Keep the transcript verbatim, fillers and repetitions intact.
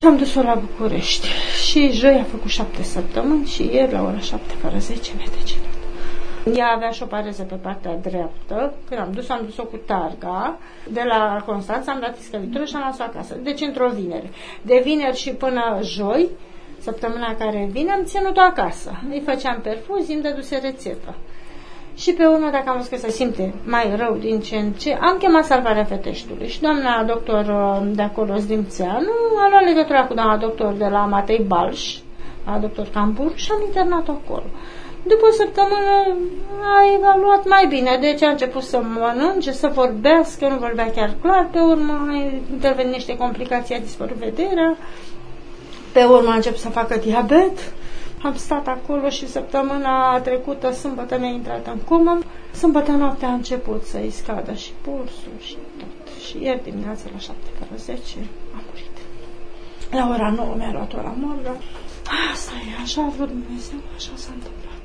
Am dus-o la București și joi a făcut șapte săptămâni și ieri la ora șapte fără zece ne-a decedat. Ea avea și o pareză pe partea dreaptă. Când am dus, am dus-o cu targa. De la Constanța am dat iscălitură și am luat-o acasă. Deci într-o vineri. De vineri și până joi, săptămâna care vine, am ținut-o acasă. Îi făceam perfuzii, îmi dăduse rețetă. Și pe urmă, dacă am văzut că se simte mai rău din ce în ce, am chemat Salvarea Feteștiului. Și doamna doctor de acolo, Zdimțeanu, a luat legătura cu doamna doctor de la Matei Balș, la doctor Cambur, și am internat acolo. După o săptămână a evaluat mai bine, deci a început să mănânce, să vorbească, nu vorbea chiar clar, pe urmă a intervenit niște complicații, a dispărut vederea, pe urmă a început să facă diabet, am stat acolo și săptămâna trecută, sâmbătă, mi-a intrat în comă, sâmbătă noaptea a început să-i scadă și pulsul și tot, și ieri dimineața la șapte fără zece a murit. La ora nouă mi-a luat-o la morgă. Asta e, așa a vrut Dumnezeu, așa s-a întâmplat.